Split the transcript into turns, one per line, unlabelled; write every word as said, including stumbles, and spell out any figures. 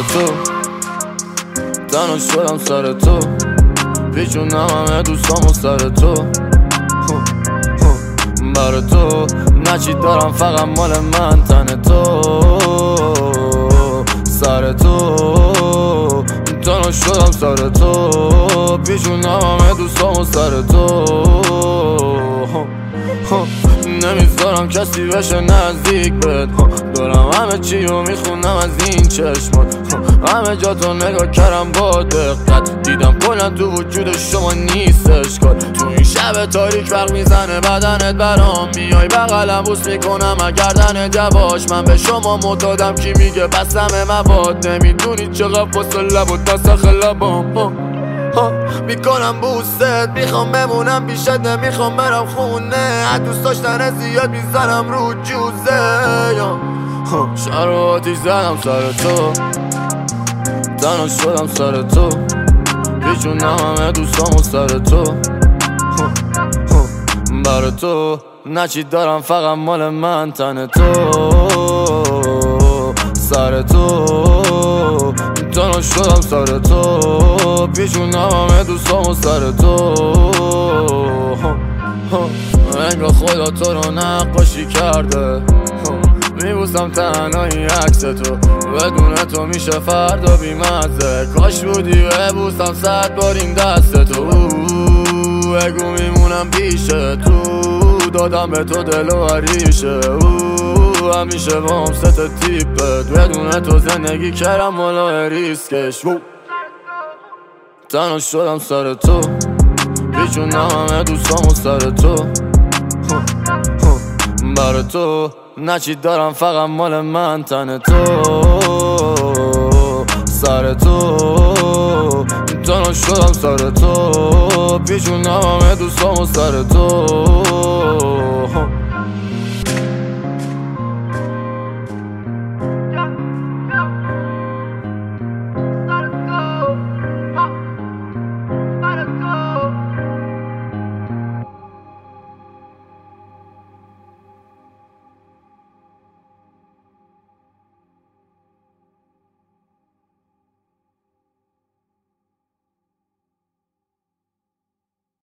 تو، تنها شدم سر تو، پیچونم همه دوستامو سر تو، برا تو نچی دارم فقط مال من تن تو، سر تو تنها شدم سر تو، پیچونم همه دوستامو سر تو، نمیذارم کسی بشه نزدیک بهت، دارم همه چی رو میخونم از این چشمات، همه جا تو نگاه کردم با دقت، دیدم کلا تو وجود شما نیستش کار، تو این شب تاریک برق میزنه بدنت برام، میای بغلم بوس میکنم گردنت یواش، من به شما معتادم کی میگه بستم مواد، نمیدونی چقدر واسه لب و دست لبام میکنم بوست، میخوام بمونم پیشت نمیخوام برم خونه، از دوست داشتن زیاد میزنم رو جوزه، شهر رو آتیش زدم سر تو، تنها شدم سر تو، پیچونم همه دوستامو سر تو، برا تو نچی دارم فقط مال من تن تو، سر تو تنها شدم سر تو، پیچونم همه دوستامو سر تو، انگار خدا تو رو نقاشی کرده، میبوسم تنهایی عکس تو، بدون تو میشه فردا بیمزه، کاش بودی ببوسم صد بار این دست تو، بگو میمونم پیش تو، دادم به تو دل و عریشه، همیشه با هم ست تیپت، بدون تو زندگی کردم مالا ریسکش، تنها شدم سر تو، پیچونم همه دوستامو سر تو، برا تو نچی دارم فقط مال من تن تو، سر تو تنها شدم سر تو، پیچونم همه دوستامو سر تو.